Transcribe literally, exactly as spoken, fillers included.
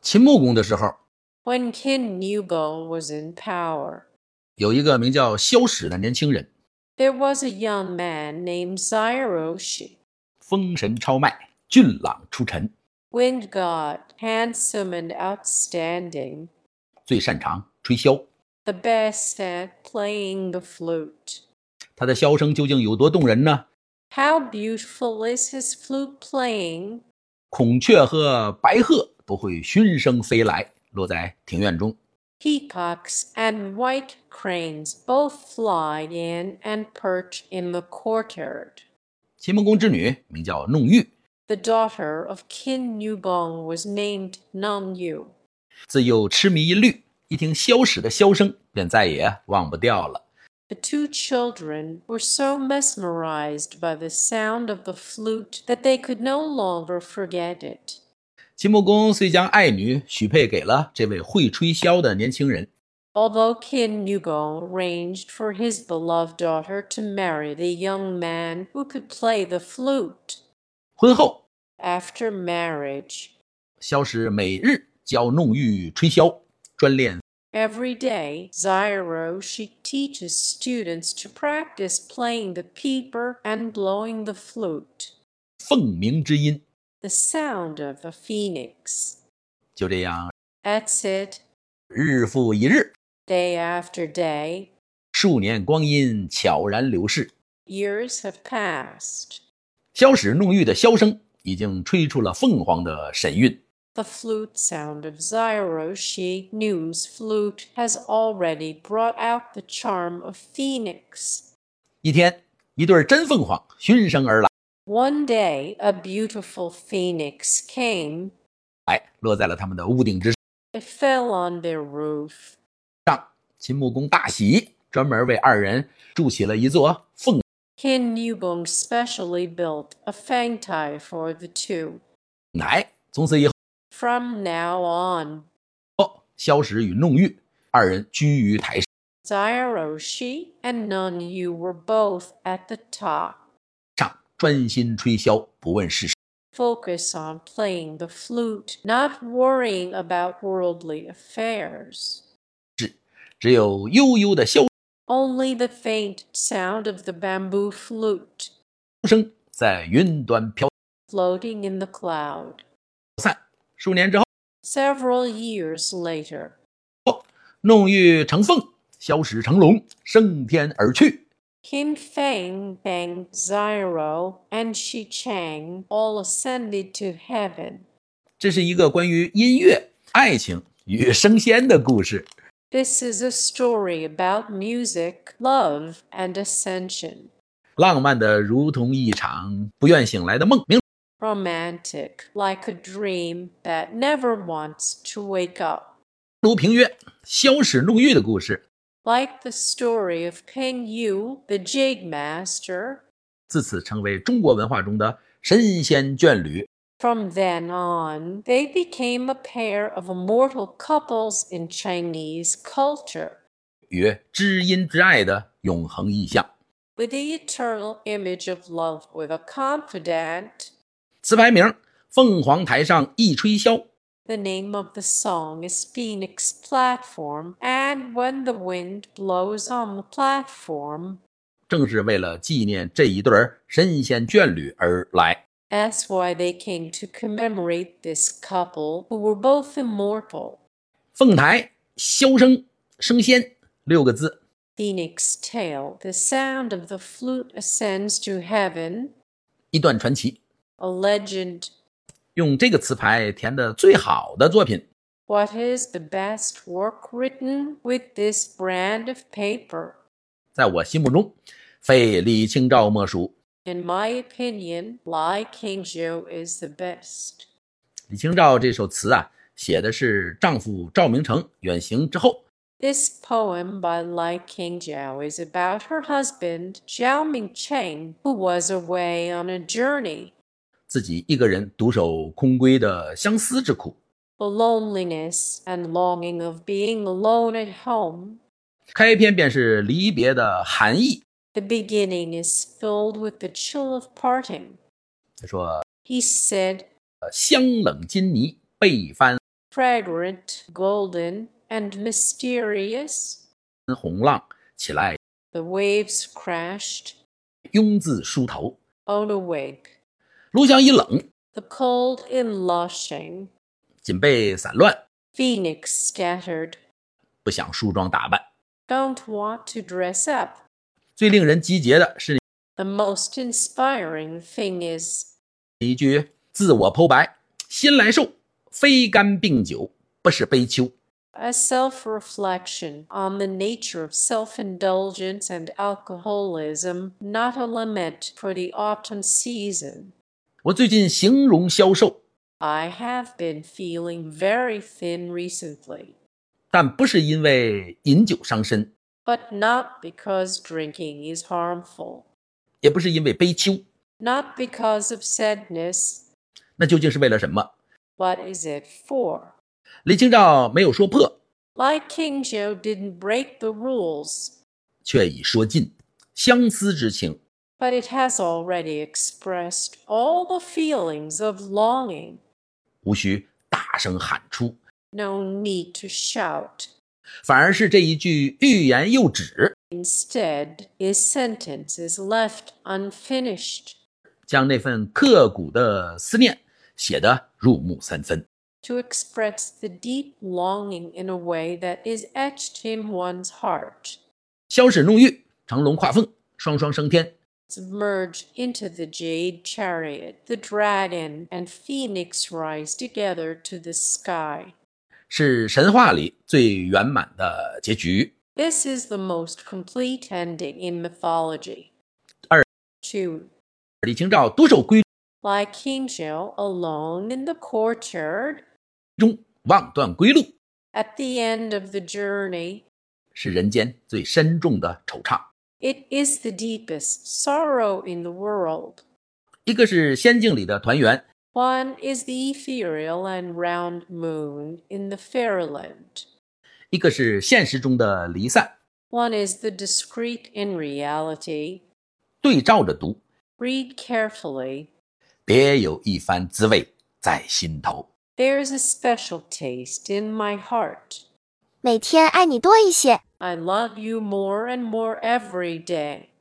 秦穆公的时候， When King Newbong was in power, 有一个名叫萧史的年轻人， there was a young man named Zairoshi, 风神超迈，俊朗出尘， wind god, handsome and outstanding, 最擅长吹箫。 the best at playing the flute. 他的箫声究竟有多动人呢？ How beautiful is his flute playing! 孔雀和白鹤都会循声飞来，落在庭院中。 Peacocks and white cranes both fly in and perch in the courtyard. 秦穆公之女名叫弄玉， The daughter of King Newbong was named Nongyu. 自幼痴迷音律，一听萧史的箫声，便再也忘不掉了。 The two children were so mesmerized by the sound of the flute that they could no longer forget it. 秦穆公遂将爱女许配给了这位会吹箫的年轻人。 Although King Newbong arranged for his beloved daughter to marry the young man who could play the flute, 婚后， after marriage, 萧史每日教弄玉吹箫，专练 every day Zairoshi teaches students to practice playing the peeper and blowing the flute, 凤鸣之音。 the sound of the phoenix. 就这样， That's it. 日复一日， Day after day, 数年光阴悄然流逝。 years have passed. 萧史弄玉的箫声已经吹出了凤凰的神韵。 The flute sound of Zairoshi Nu's flute has already brought out the charm of phoenix. 一天，一对真凤凰循声而来， One day, a beautiful phoenix came. 落在了他们的屋顶之 It fell on their roof. 上。秦穆公大喜，专门为二人筑起了一座凤。 King Newbong specially built a fangtai for the two. 乃从此以后， From now on, 萧史与弄玉二人居于台 Zairoshi and Nongyu were both at the top. 上，专心吹箫，不问世事。 Focus on playing the flute, not worrying about worldly affairs. 只有悠悠的箫 Only the faint sound of the bamboo flute 声在云端飘 floating in the cloud. 散。数年之后， Several years later, 弄玉成凤，萧史成龙，升天而去。 Qin Feng, Feng Zairo, and Shi Chang all ascended to heaven. 这是一个关于音乐、爱情与升仙的故事。 This is a story about music, love, and ascension. 浪漫的如同一场不愿醒来的梦，名 Romantic, like a dream that never wants to wake up. 如平乐萧史弄玉的故事。 Like the story of King Yu, the jade master. 自此成为中国文化中的神仙眷侣。 From then on, they became a pair of immortal couples in Chinese culture, 与知音之爱的永恒意象。 with the eternal image of love with a confidant. 词牌名：凤凰台上一吹箫。 The name of the song is Phoenix Platform, and when the wind blows on the platform, 正是为了纪念这一对神仙眷侣而来。 that's why they came to commemorate this couple who were both immortal. 凤台箫声升仙六个字。 Phoenix Tail, the sound of the flute ascends to heaven. 一段传奇。 A legend. 用这个词牌填的最好的作品， What is the best work written with this brand of paper? 在我心目中，非李清照莫属。 In my opinion, Lai Qingzhou is the best. 李清照这首词啊，写的是丈夫赵明诚远行之后， This poem by Lai Qingzhou is about her husband, Zhao Mingcheng, who was away on a journey. 自己一个人独守空闺的相思之苦。 The loneliness and longing of being alone at home. 开篇便是离别的寒意。 The beginning is filled with the chill of parting. 他说 He said, 香冷金泥被翻 fragrant, golden, and mysterious. 红浪起来， The waves crashed 拥自梳头。 on a wake. 炉香一冷， The cold in lushing. 锦被散乱， Phoenix scattered. 不想梳妆打扮。 Don't want to dress up. 最令人激结的是 The most inspiring thing is 一句自我剖白：新来受，非干病酒，不是悲秋。 a self-reflection on the nature of self-indulgence and alcoholism, not a lament for the autumn season. 我最近形容消瘦， I have been feeling very thin recently, 但不是因为饮酒伤身， but not because drinking is harmful, 也不是因为悲秋， not because of sadness. 那究竟是为了什么？ What is it for? 李清照没有说破， Like King Joe didn't break the rules, 却已说尽相思之情。 but it has already expressed all the feelings of longing. 无需大声喊出， No need to shout. 反而是这一句欲言又止， Instead, his sentence is left unfinished 将那份刻骨的思念写得入木三分。 to express the deep longing in a way that is etched in one's heart. 萧史弄玉，乘龙跨凤，双双升天。 Merge into the jade chariot, the dragon and phoenix rise together to the sky. 是神话里最圆满的结局。 This is the most complete ending in mythology. 二 Two. 李清照独守闺 Like King Joe alone in the courtyard, 中，望断归路， at the end of the journey, 是人间最深重的惆怅。 it is the deepest sorrow in the world. 一个是仙境里的团圆， One is the ethereal and round moon in the fairyland. 一个是现实中的离散。 One is the discrete in reality. 对照着读， Read carefully. 别有一番滋味在心头。 There's a special taste in my heart. 每天爱你多一些。 I love you more and more every day.